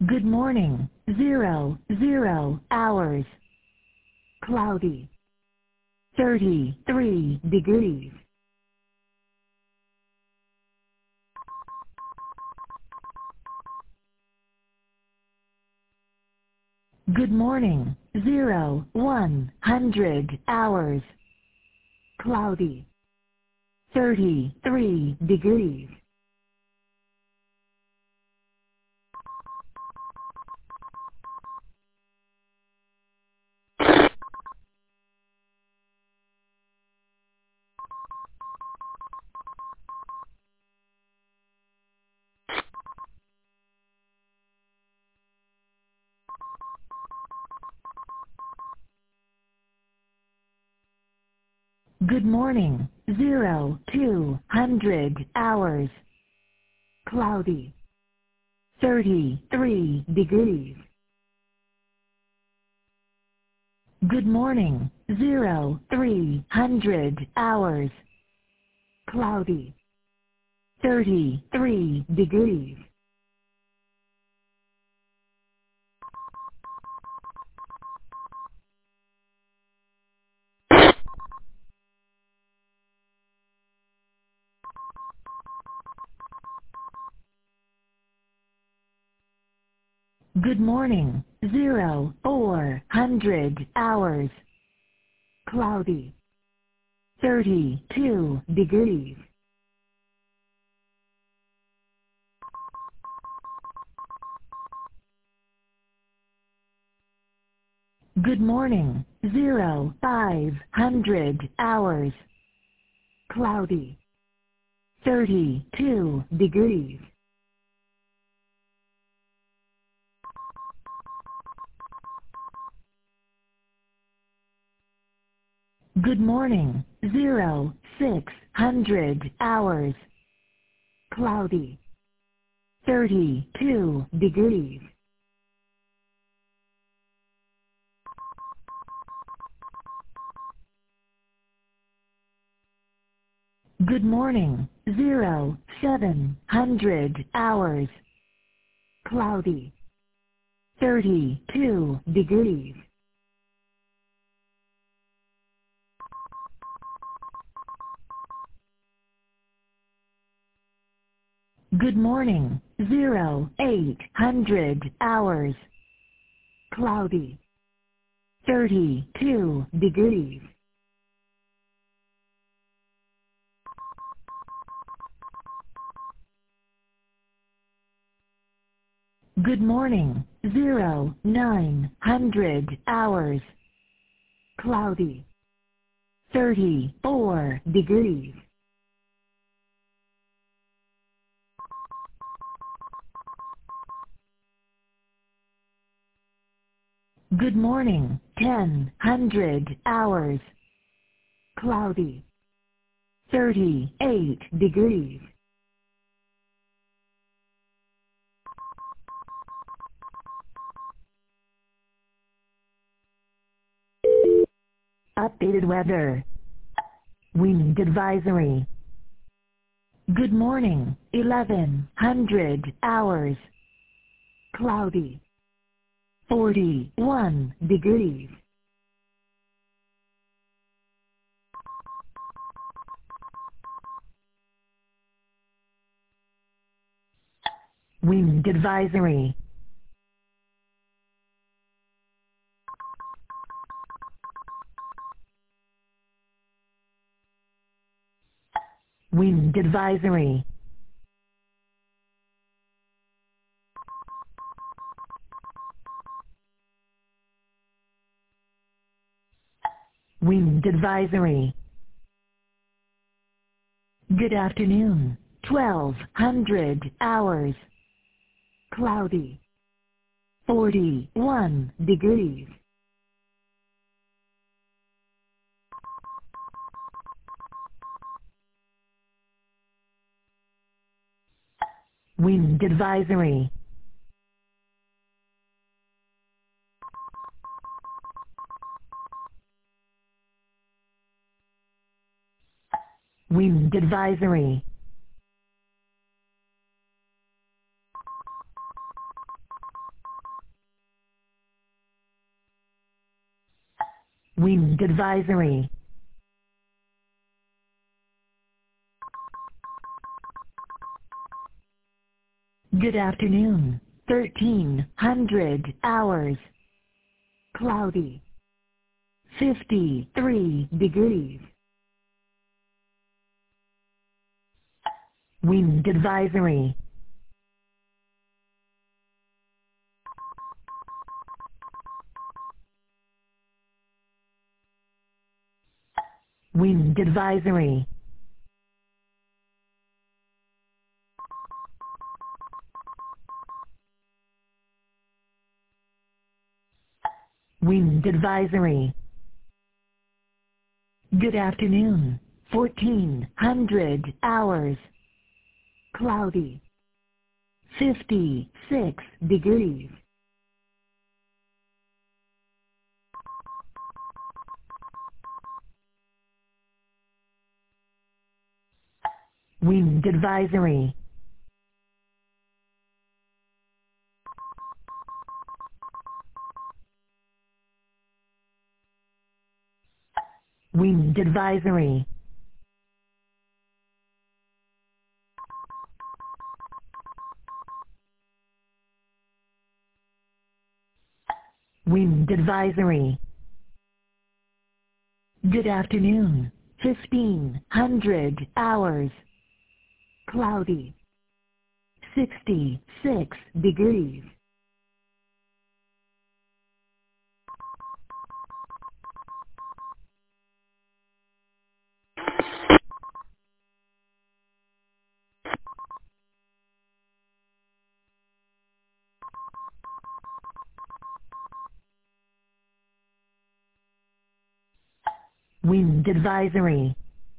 Good morning. 00 hours. Cloudy. 33 degrees. Good morning. 100 hours. Cloudy. 33 degrees. Good morning. 200 hours. Cloudy. 33 degrees. Good morning. 300 hours. Cloudy. 33 degrees. Good morning. 400 hours. Cloudy. 32 degrees. Good morning. 500 hours. Cloudy. 32 degrees. Good morning. 600 hours. Cloudy. 32 degrees. Good morning. 700 hours. Cloudy. 32 degrees. Good morning. 800 hours. Cloudy. 32 degrees. Good morning. 900 hours. Cloudy. 34 degrees. Good morning. 1000 hours. Cloudy. 38 degrees. Updated weather. Wind advisory. Good morning. 1100 hours. Cloudy. 41 degrees. Wind advisory. Wind advisory. Wind advisory. Good afternoon. 1200 hours. Cloudy. 41 degrees. Wind advisory. Wind advisory. Wind advisory. Good afternoon. 1300 hours. Cloudy. 53 degrees. Wind advisory. Wind advisory. Wind advisory. Good afternoon. 1400 hours. Cloudy. 56 degrees. Wind advisory. Wind advisory. Wind advisory. Good afternoon. 1500 hours. Cloudy. 66 degrees. Wind advisory.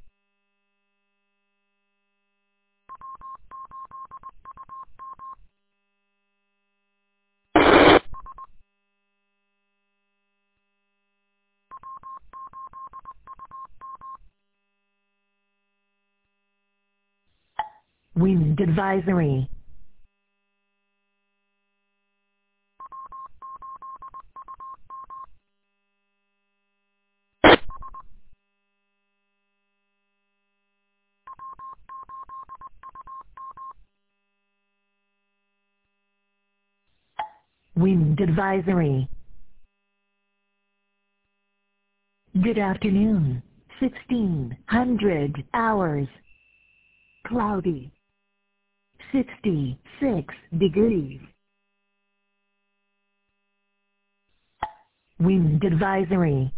Wind advisory. Wind advisory. Good afternoon. 1600 hours. Cloudy. 66 degrees. Wind advisory.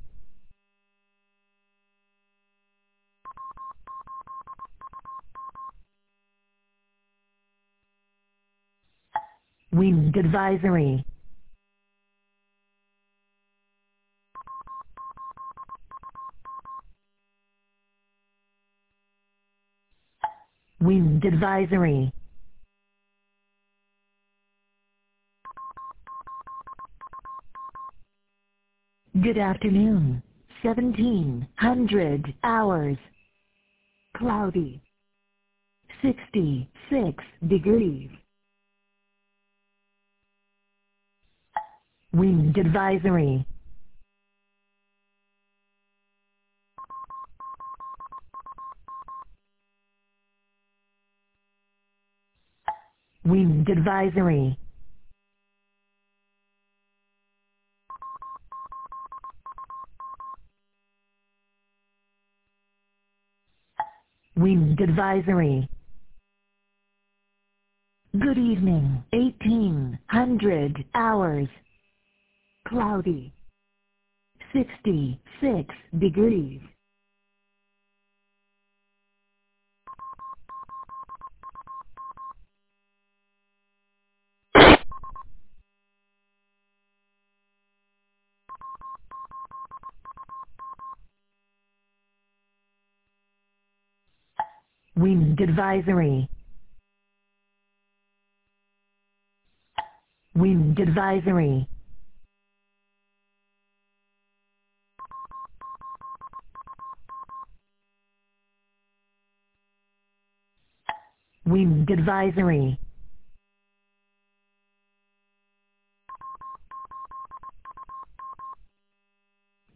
Wind advisory. Wind advisory. Good afternoon. 1700 hours. Cloudy. 66 degrees. Wind advisory. Wind advisory. Wind advisory. Good evening. 1800 hours. Cloudy. 66 degrees. Wind advisory. Wind advisory. Wind advisory.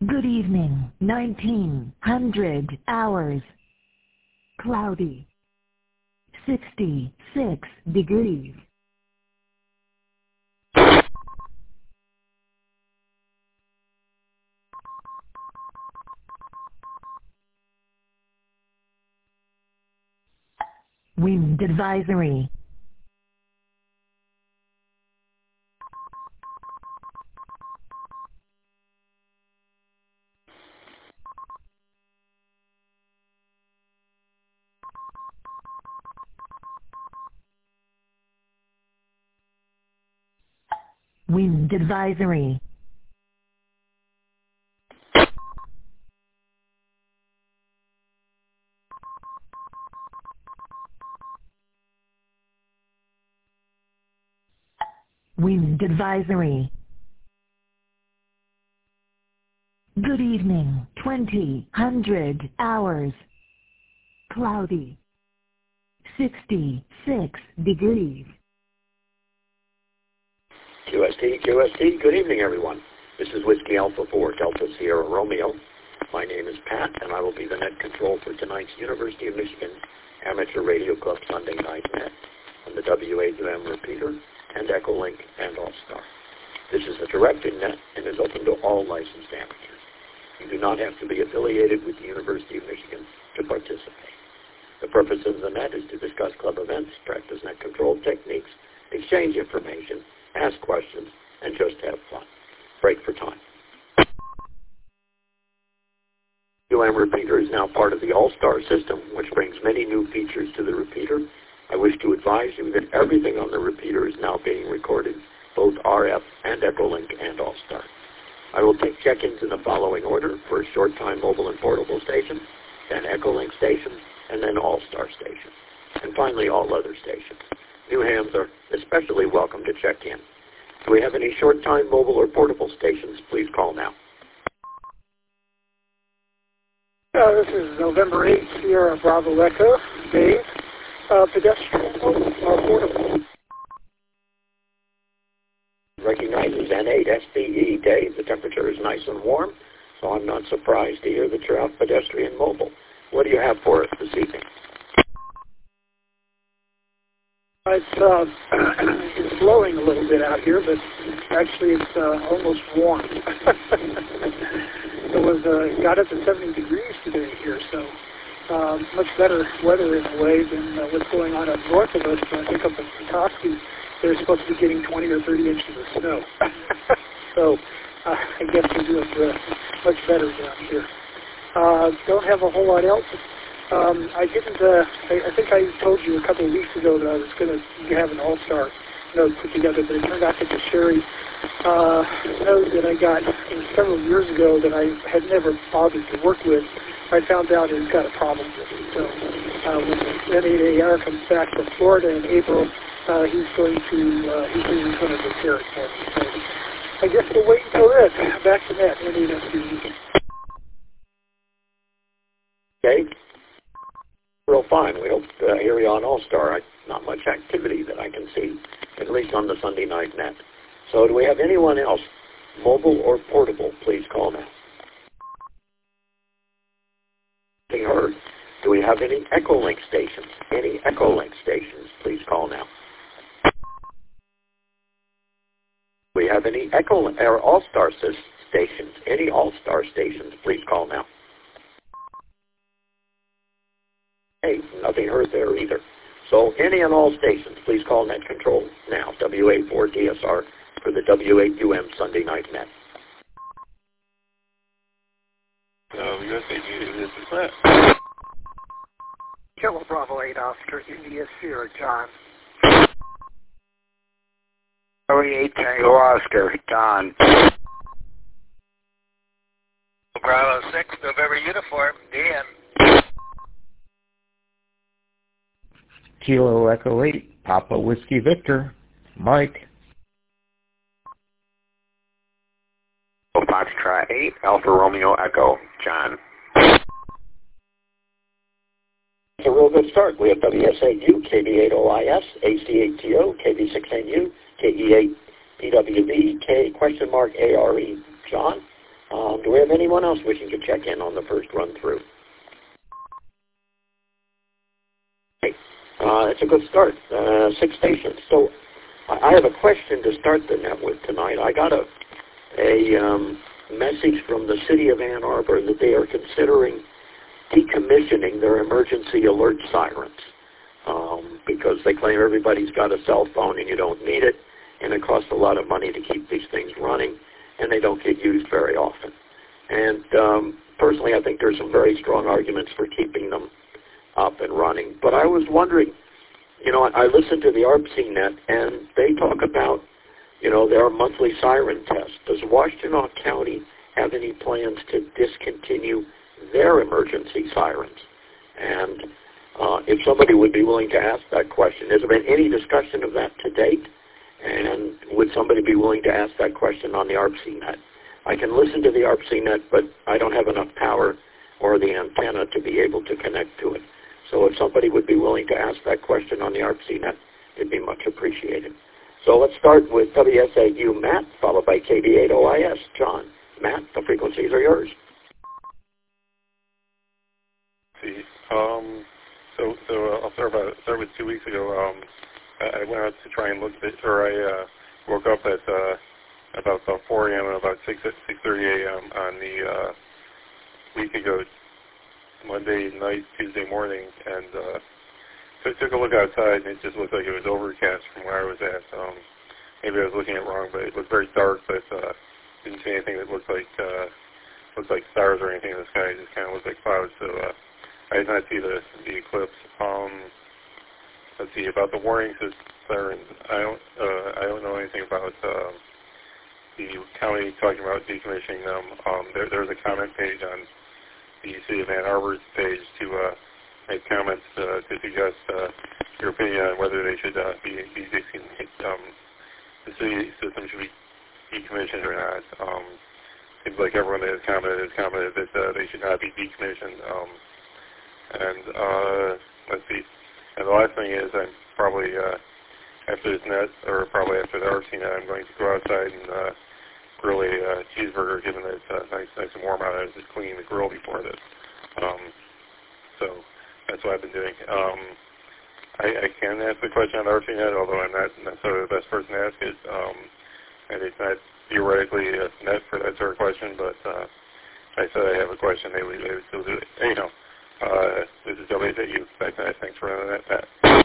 Good evening. 1900 hours. Cloudy. 66 degrees. Wind advisory. Wind advisory. Wind advisory. Good evening. 2000 hours. Cloudy. 66 degrees. QST, good evening, everyone. This is Whiskey Alpha 4 Delta Sierra Romeo. My name is Pat, and I will be the net control for tonight's University of Michigan Amateur Radio Club Sunday Night Net on the WAUM repeater and Echolink and All-Star. This is a directed net and is open to all licensed amateurs. You do not have to be affiliated with the University of Michigan to participate. The purpose of the net is to discuss club events, practice net control techniques, exchange information, ask questions, and just have fun. Break for time. UM repeater is now part of the All-Star system, which brings many new features to the repeater. I wish to advise you that everything on the repeater is now being recorded, both RF and Echolink and All-Star. I will take check-ins in the following order: for a short-time mobile and portable stations, then Echolink stations, and then All-Star stations, and finally all other stations. New hands are especially welcome to check in. Do we have any short-time mobile or portable stations? Please call now. This is November 8th, Sierra Bravo Echo, Dave, pedestrian or portable. Recognizes N8 SPE, Dave. The temperature is nice and warm, so I'm not surprised to hear that you're out pedestrian mobile. What do you have for us this evening? It's blowing a little bit out here, but actually it's almost warm. It got up to 70 degrees today here, so much better weather in a way than what's going on up north of us. I think up in Petoskey, they're supposed to be getting 20 or 30 inches of snow. So I guess we're doing much better down here. Don't have a whole lot else. I didn't. I think I told you a couple of weeks ago that I was going to have an all-star node put together, but it turned out that the Sherry node that I got several years ago that I had never bothered to work with, I found out it's got a problem with it. So when the N8AR comes back from Florida in April, he's going to repair it for me. So I guess we'll wait until then. Back to that N8SPE. Okay. Real fine. We hope to hear you on All-Star. Not much activity that I can see, at least on the Sunday night net. So do we have anyone else, mobile or portable? Please call now. Being heard. Do we have any Echolink stations? Any Echolink stations? Please call now. Do we have any Echolink or All-Star stations? Any All-Star stations? Please call now. Hey, nothing heard there either. So any and all stations, please call net control now, WA4DSR, for the W8UM Sunday night net. This is that. Kilo Bravo 8 Oscar, India Sierra, John. 8 Tango Oscar, Don. Bravo 6, November Uniform, Dan. Kilo Echo 8, Papa Whiskey Victor, Mike. Foxtrot 8, Alpha Romeo Echo, John. It's a real good start. We have WSAU, KB8OIS, AC8TO, KB6NU, KE8PWB, K question mark ARE, John. Do we have anyone else wishing to check in on the first run through? Okay. It's a good start. 6 stations. So I have a question to start the net with tonight. I got a message from the city of Ann Arbor that they are considering decommissioning their emergency alert sirens because they claim everybody's got a cell phone and you don't need it, and it costs a lot of money to keep these things running, and they don't get used very often. And personally, I think there's some very strong arguments for keeping them up and running. But I was wondering, I listened to the ARPC-Net, and they talk about, their monthly siren test. Does Washtenaw County have any plans to discontinue their emergency sirens? And if somebody would be willing to ask that question, has there been any discussion of that to date? And would somebody be willing to ask that question on the ARPC-Net? I can listen to the ARPC-Net, but I don't have enough power or the antenna to be able to connect to it. So if somebody would be willing to ask that question on the ARPC-Net, it'd be much appreciated. So let's start with WSAU Matt, followed by KB8OIS John. Matt, the frequencies are yours. I'll start with 2 weeks ago. I went out to try and look at, I woke up at about 4 a.m. and about 6:30 a.m. on the week ago, Monday night, Tuesday morning, and so I took a look outside, and it just looked like it was overcast from where I was at. Maybe I was looking at it wrong, but it looked very dark, but didn't see anything that looked like stars or anything in the sky. It just kind of looked like clouds. So I did not see the eclipse. Let's see about the warning sirens. I don't know anything about the county talking about decommissioning them. There's a comment page on the City of Ann Arbor's page to make comments to suggest your opinion on whether they should be the city system should be decommissioned or not. Seems like everyone that has commented that they should not be decommissioned. Let's see. And the last thing is, I'm probably after this net, or probably after the ARPC-Net, I'm going to go outside and grill a cheeseburger, given that it's nice and warm out. I was just cleaning the grill before this. So that's what I've been doing. I can ask the question on the ARPC-Net, although I'm not necessarily the best person to ask it. And it's not theoretically a net for that sort of question, but I said I have a question, they would still do it. Anyhow, this is WSAU. Thanks for running that, Pat.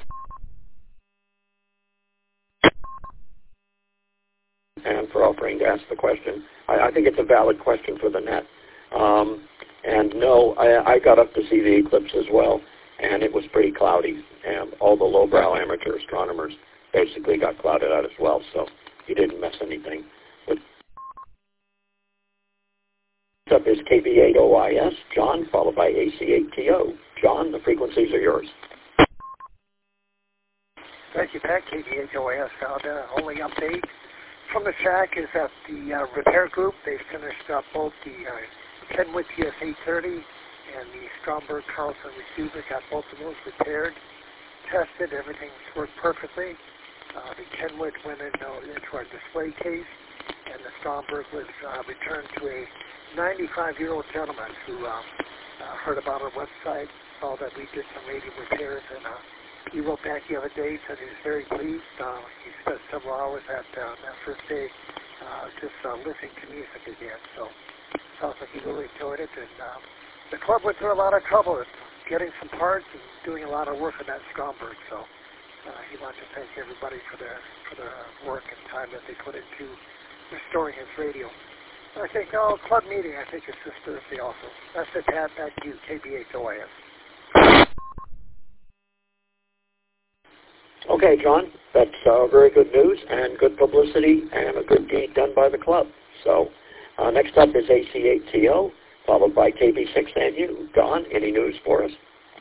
And for offering to ask the question. I think it's a valid question for the net. And no, I got up to see the eclipse as well, and it was pretty cloudy. And all the lowbrow amateur astronomers basically got clouded out as well, so you didn't miss anything. But next up is KB8OIS, John, followed by AC8TO. John, the frequencies are yours. Thank you, Pat. KB8OIS. Only update from the shack is that the repair group, they finished up both the Kenwood TS830 and the Stromberg Carlson receiver, got both of those repaired, tested, everything's worked perfectly. The Kenwood went into our display case, and the Stromberg was returned to a 95-year-old gentleman who heard about our website, saw that we did some radio repairs, and he wrote back the other day, said he was very pleased. He spent several hours at that first day just listening to music again, so sounds like he really enjoyed it. And the club went through a lot of trouble getting some parts and doing a lot of work on that Stromberg, so he wanted to thank everybody for their work and time that they put into restoring his radio. I think, club meeting, I think it's this Thursday also. That's it, Pat. Back to you, KB8OIS. Okay, John, that's very good news and good publicity and a good deed done by the club. So next up is AC8TO, followed by KB6NU. Don, any news for us?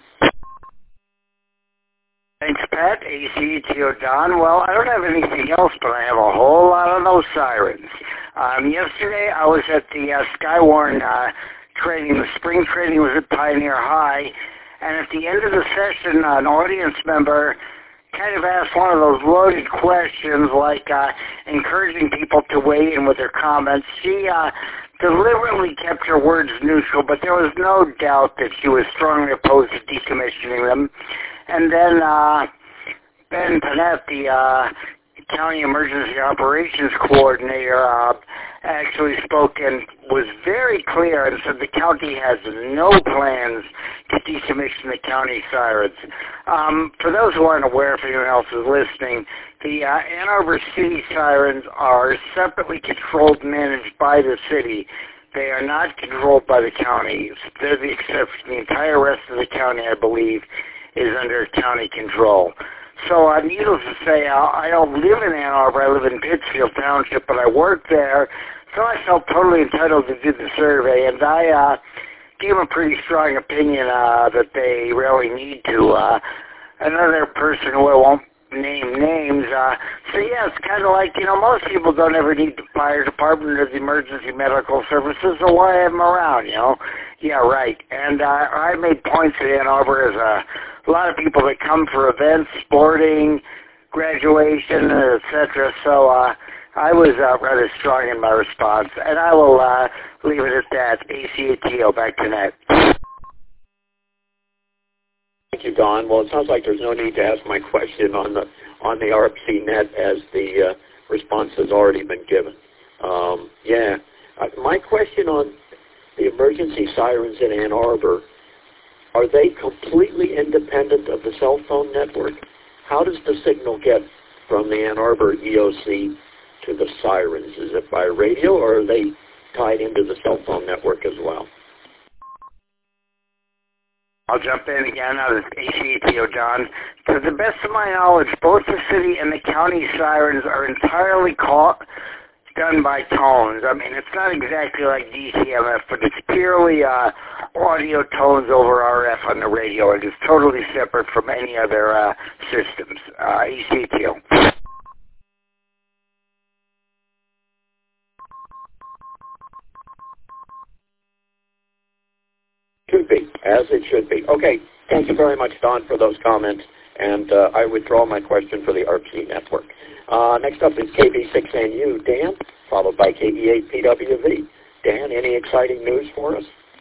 Thanks, Pat. AC8TO Don. Well, I don't have anything else, but I have a whole lot of those sirens. Yesterday, I was at the Skywarn training. The spring training was at Pioneer High, and at the end of the session, an audience member kind of asked one of those loaded questions, like encouraging people to weigh in with their comments. She deliberately kept her words neutral, but there was no doubt that she was strongly opposed to decommissioning them. And then Ben Panett, the County Emergency Operations Coordinator, actually spoke and was very clear and said the county has no plans to decommission the county sirens. For those who aren't aware, if anyone else is listening, the Ann Arbor City sirens are separately controlled and managed by the city. They are not controlled by the county. They're the exception. The entire rest of the county, I believe, is under county control. So needless to say, I don't live in Ann Arbor. I live in Pittsfield Township, but I work there, so I felt totally entitled to do the survey, and I gave a pretty strong opinion that they really need to. Another person who I won't name names, so yeah, it's kind of like, most people don't ever need the fire department or the emergency medical services, so why have them around, Yeah, right. And I made points at Ann Arbor as a lot of people that come for events, sporting, graduation, etc. So I was rather strong in my response, and I will leave it at that. ACATO, back to net. Thank you, Don. Well, it sounds like there's no need to ask my question on the RFC net, as the response has already been given. My question on the emergency sirens in Ann Arbor, are they completely independent of the cell phone network? How does the signal get from the Ann Arbor EOC to the sirens? Is it by radio, or are they tied into the cell phone network as well? I'll jump in again. This is ACATO, John. To the best of my knowledge, both the city and the county sirens are entirely done by tones. I mean, it's not exactly like DCMF, but it's purely audio tones over RF on the radio. It is totally separate from any other systems. ACATO. Should be, as it should be. Okay, thank you very much, Don, for those comments, and I withdraw my question for the RFC network. Next up is KB6NU, Dan, followed by KE8PWV. Dan, any exciting news for us?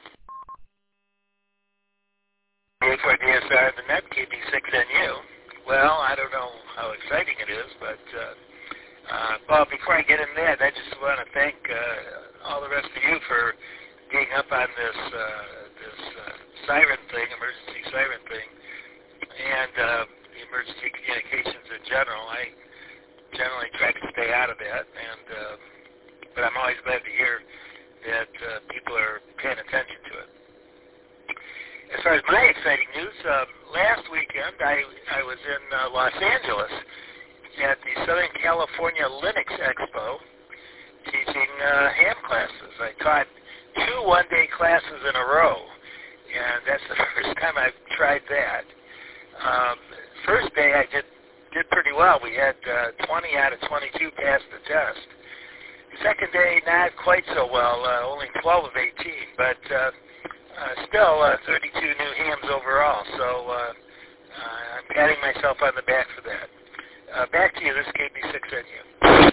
For DSR, the net, KB6NU. Well, I don't know how exciting it is, but well, before I get in that, I just want to thank all the rest of you for being up on this siren thing, emergency siren thing, and the emergency communications in general. I generally try to stay out of that, but I'm always glad to hear that people are paying attention to it. As far as my exciting news, last weekend I was in Los Angeles at the Southern California Linux Expo teaching ham classes. I taught 2 one-day classes in a row, and that's the first time I've tried that. First day I did pretty well. We had 20 out of 22 pass the test. Second day, not quite so well, only 12 of 18, but still 32 new hams overall, so I'm patting myself on the back for that. Back to you, this is KB6NU.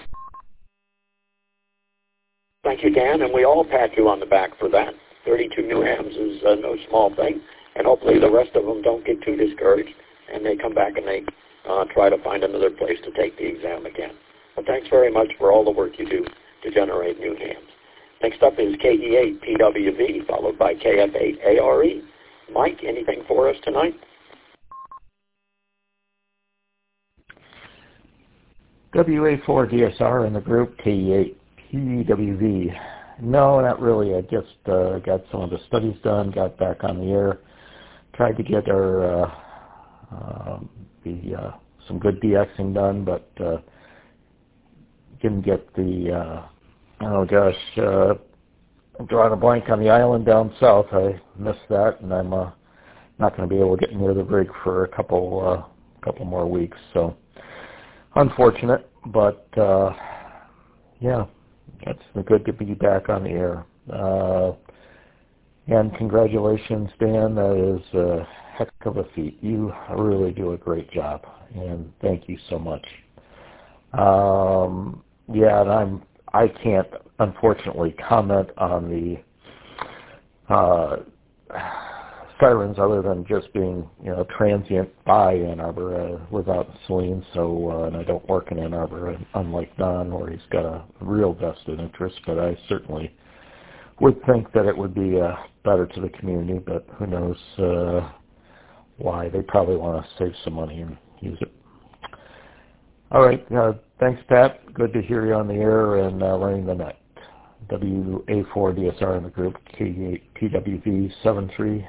Thank you, Dan, and we all pat you on the back for that. 32 new hams is no small thing, and hopefully the rest of them don't get too discouraged, and they come back and they try to find another place to take the exam again. Well, thanks very much for all the work you do to generate new hams. Next up is KE8PWV, followed by KF8ARE. Mike, anything for us tonight? WA4DSR in the group, KE8PWV. No, not really. I just got some of the studies done, got back on the air, tried to get our some good DXing done, but didn't get the I'm drawing a blank on the island down south. I missed that, and I'm not going to be able to get near the rig for a couple more weeks. So unfortunate, but yeah, it's good to be back on the air. And congratulations, Dan. That is heck of a feat. You really do a great job, and thank you so much. Yeah, and I can't unfortunately comment on the sirens other than just being, transient by Ann Arbor. I live out in Saline, so and I don't work in Ann Arbor, unlike Don, where he's got a real vested interest. But I certainly would think that it would be better to the community. But who knows why? They probably want to save some money and use it. All right. Thanks, Pat. Good to hear you on the air and running the net. WA4DSR in the group, K8PWV73.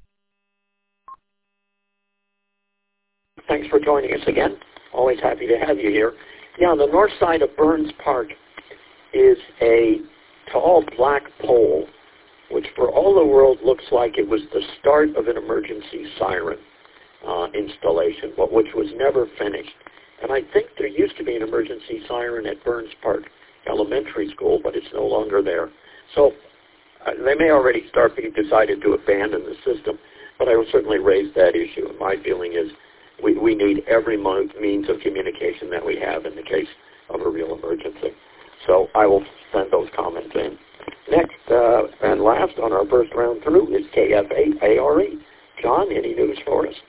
Thanks for joining us again. Always happy to have you here. Yeah, on the north side of Burns Park is a tall black pole, which for all the world looks like it was the start of an emergency siren installation, but which was never finished. And I think there used to be an emergency siren at Burns Park Elementary School, but it's no longer there. So they may already decided to abandon the system, but I will certainly raise that issue. And my feeling is we need every means of communication that we have in the case of a real emergency. So I will send those comments in. Next and last on our first round through is KF8ARE. John, any news for us?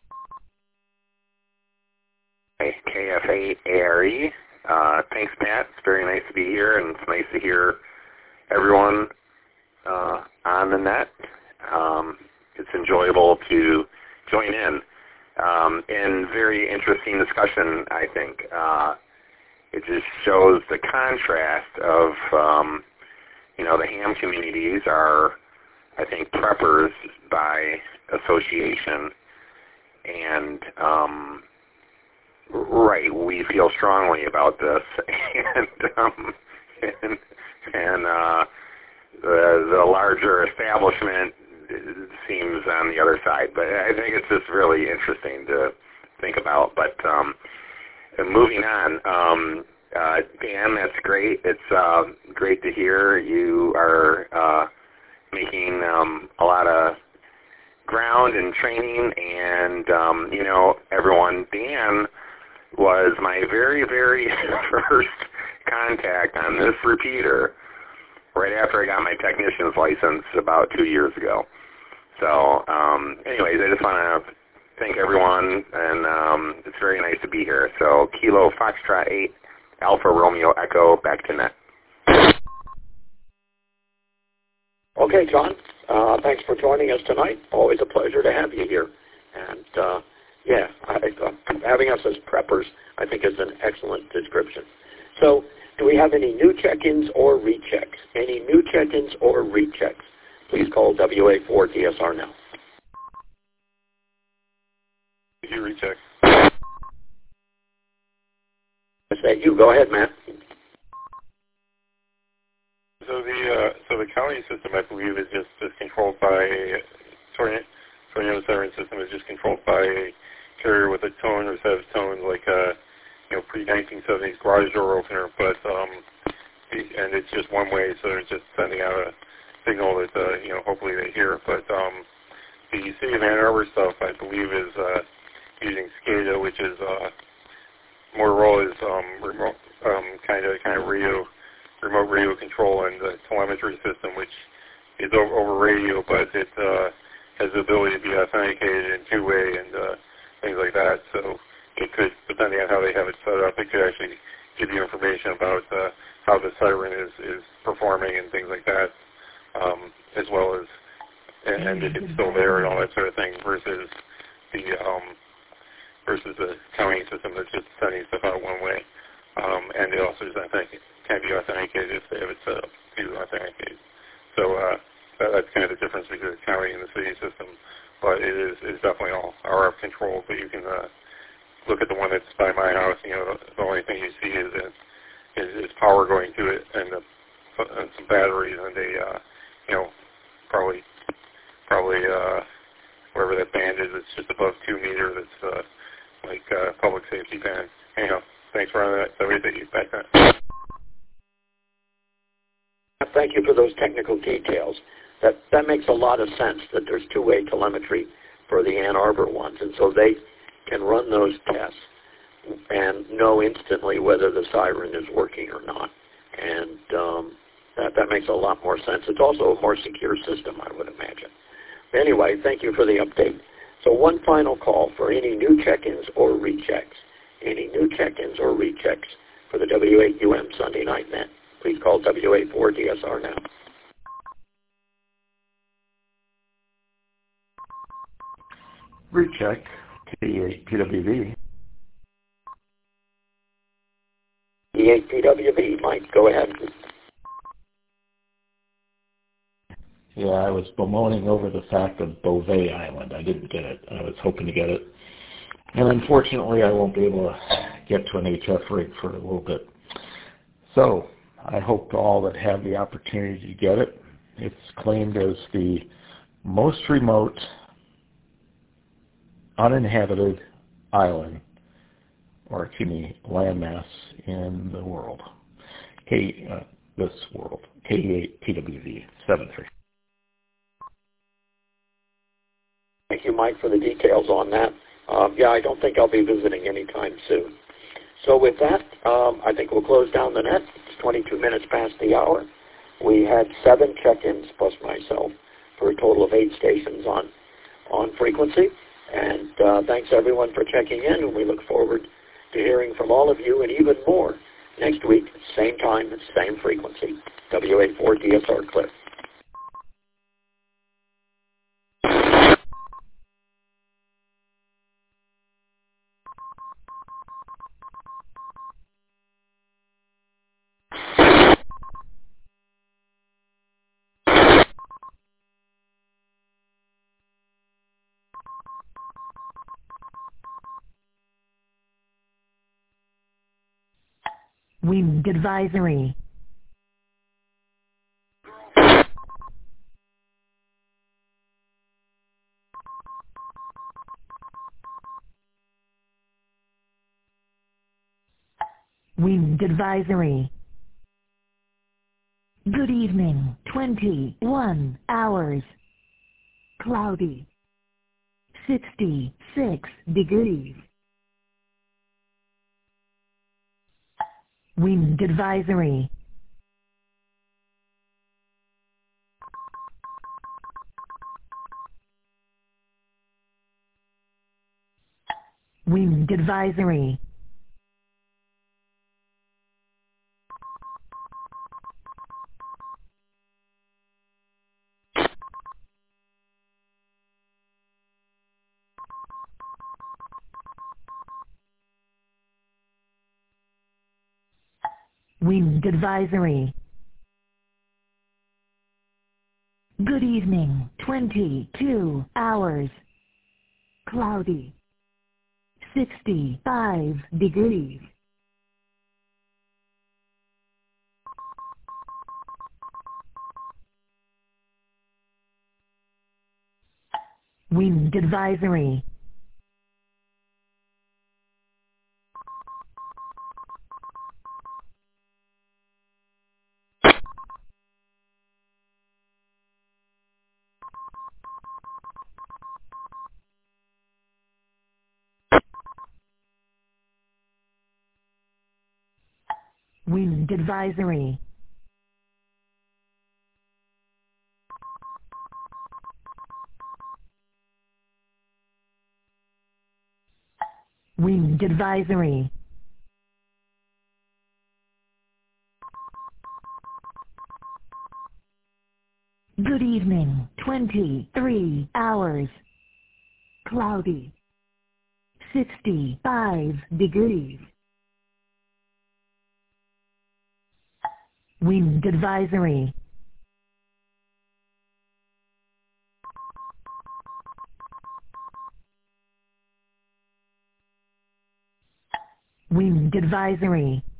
Hey, KF8ARE. Thanks, Matt. It's very nice to be here, and it's nice to hear everyone on the net. It's enjoyable to join in. And very interesting discussion, I think. It just shows the contrast of, the ham communities are, I think, preppers by association. And, right, we feel strongly about this. And the larger establishment seems on the other side, but I think it's just really interesting to think about. But moving on, Dan, that's great. It's great to hear you are making a lot of ground and training, and everyone. Dan was my very, very first contact on this repeater right after I got my technician's license about 2 years ago. So, anyways, I just want to thank everyone, and it's very nice to be here. So, Kilo Foxtrot 8, Alpha Romeo Echo, back to net. Okay, John. Thanks for joining us tonight. Always a pleasure to have you here. And, having us as preppers, I think, is an excellent description. So, do we have any new check-ins or rechecks? Any new check-ins or rechecks? Please call WA4DSR now. You recheck. Is that you? Go ahead, Matt. So the county system, I believe, is just controlled by Tornado Siren system is just controlled by a carrier with a tone or set of tones like pre-1970s garage door opener, but and it's just one way, so they're just sending out a signal that hopefully they hear. But the City of Ann Arbor stuff, I believe, is using SCADA, which is Motorola's remote kind of remote radio control and telemetry system, which is over radio, but it has the ability to be authenticated in two-way and things like that. So it could, depending on how they have it set up, it could actually give you information about how the siren is performing and things like that, as well as and if it's still there and all that sort of thing, versus the county system that's just sending stuff out one way. And it also is, I think, can be authenticated if they have it set up to authenticate. So that's kind of the difference between the county and the city system. But it's definitely all RF controlled. But you can look at the one that's by my house. The only thing you see is power going to it and some batteries and probably wherever that band is, it's just above 2 meters. It's like public safety band. Anyhow, thanks for running that. So we take you back then. Thank you for those technical details. That makes a lot of sense that there's two-way telemetry for the Ann Arbor ones, and so they can run those tests and know instantly whether the siren is working or not. And that makes a lot more sense. It's also a more secure system, I would imagine. Anyway, thank you for the update. So one final call for any new check-ins or rechecks. Any new check-ins or rechecks for the W8UM Sunday Night Net. Please call W84DSR now. Recheck, K8PWV. E8PWV, Mike, go ahead. Yeah, I was bemoaning over the fact of Beauvais Island. I didn't get it. I was hoping to get it. And unfortunately, I won't be able to get to an HF rig for a little bit. So I hope to all that have the opportunity to get it. It's claimed as the most remote, uninhabited island, or landmass in the world. This world. K8PWV 73. Thank you, Mike, for the details on that. Yeah, I don't think I'll be visiting anytime soon. So with that, I think we'll close down the net. It's 22 minutes past the hour. We had 7 check-ins plus myself for a total of 8 stations on frequency. And thanks, everyone, for checking in, and we look forward to hearing from all of you and even more next week, same time, same frequency. W84DSR Cliff. Wind advisory. Wind advisory. Good evening, 21 hours. Cloudy. 66 degrees. Wind advisory. Wind advisory. Wind advisory. Good evening, 22 hours. Cloudy. 65 degrees. Wind advisory. Wind advisory. Wind advisory. Good evening, 23 hours. Cloudy. 65 degrees. Wind advisory. Wind advisory.